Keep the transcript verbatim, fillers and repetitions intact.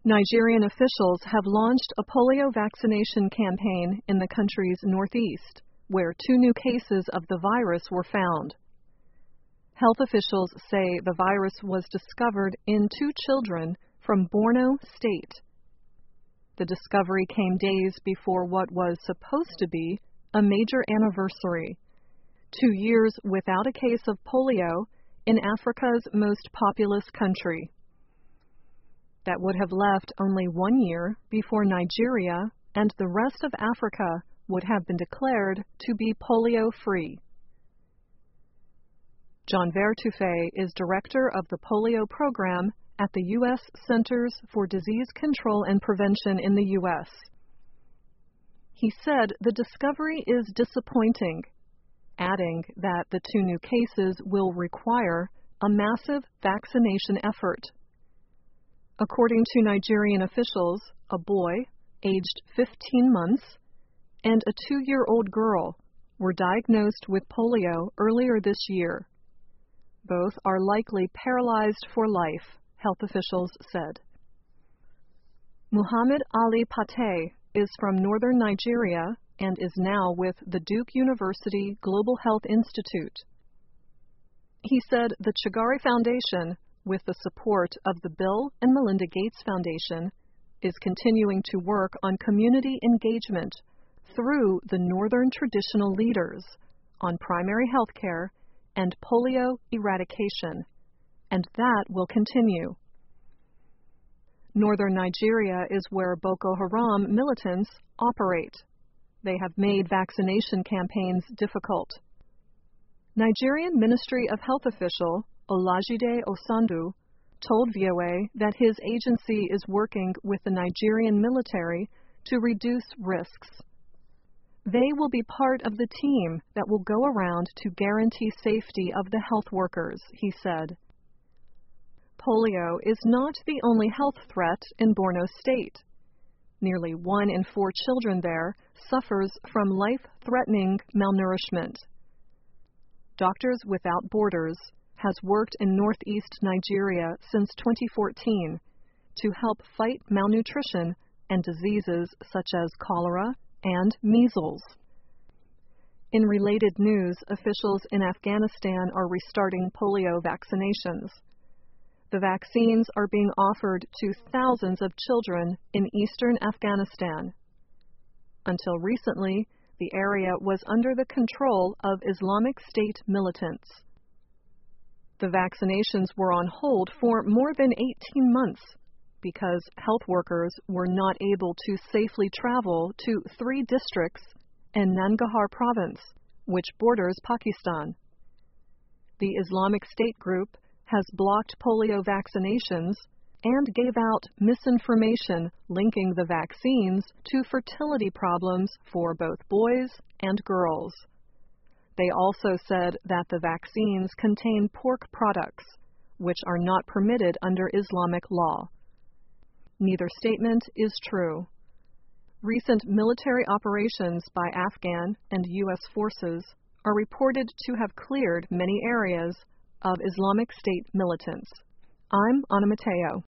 Nigerian officials have launched a polio vaccination campaign in the country's northeast, where two new cases of the virus were found. Health officials say the virus was discovered in two children from Borno State. The discovery came days before what was supposed to be a major anniversary, two years without a case of polio in Africa's most populous country. That would have left only one year before Nigeria and the rest of Africa would have been declared to be polio-free. John Vertuffe is director of the polio program at the U S Centers for Disease Control and Prevention in the U S He said the discovery is disappointing, adding that the two new cases will require a massive vaccination effort. According to Nigerian officials, a boy, aged fifteen months, and a two-year-old girl were diagnosed with polio earlier this year. Both are likely paralyzed for life, health officials said. Muhammad Ali Pate is from northern Nigeria and is now with the Duke University Global Health Institute. He said the Chagari Foundation, with the support of the Bill and Melinda Gates Foundation, is continuing to work on community engagement through the Northern traditional leaders on primary health care and polio eradication, and that will continue. Northern Nigeria is where Boko Haram militants operate. They have made vaccination campaigns difficult. Nigerian Ministry of Health official Olajide Osandu told V O A that his agency is working with the Nigerian military to reduce risks. They will be part of the team that will go around to guarantee safety of the health workers, he said. Polio is not the only health threat in Borno State. Nearly one in four children there suffers from life-threatening malnourishment. Doctors Without Borders has worked in northeast Nigeria since twenty fourteen to help fight malnutrition and diseases such as cholera and measles. In related news, officials in Afghanistan are restarting polio vaccinations. The vaccines are being offered to thousands of children in eastern Afghanistan. Until recently, the area was under the control of Islamic State militants. The vaccinations were on hold for more than eighteen months because health workers were not able to safely travel to three districts in Nangarhar province, which borders Pakistan. The Islamic State group has blocked polio vaccinations and gave out misinformation linking the vaccines to fertility problems for both boys and girls. They also said that the vaccines contain pork products, which are not permitted under Islamic law. Neither statement is true. Recent military operations by Afghan and U S forces are reported to have cleared many areas of Islamic State militants. I'm Ana Mateo.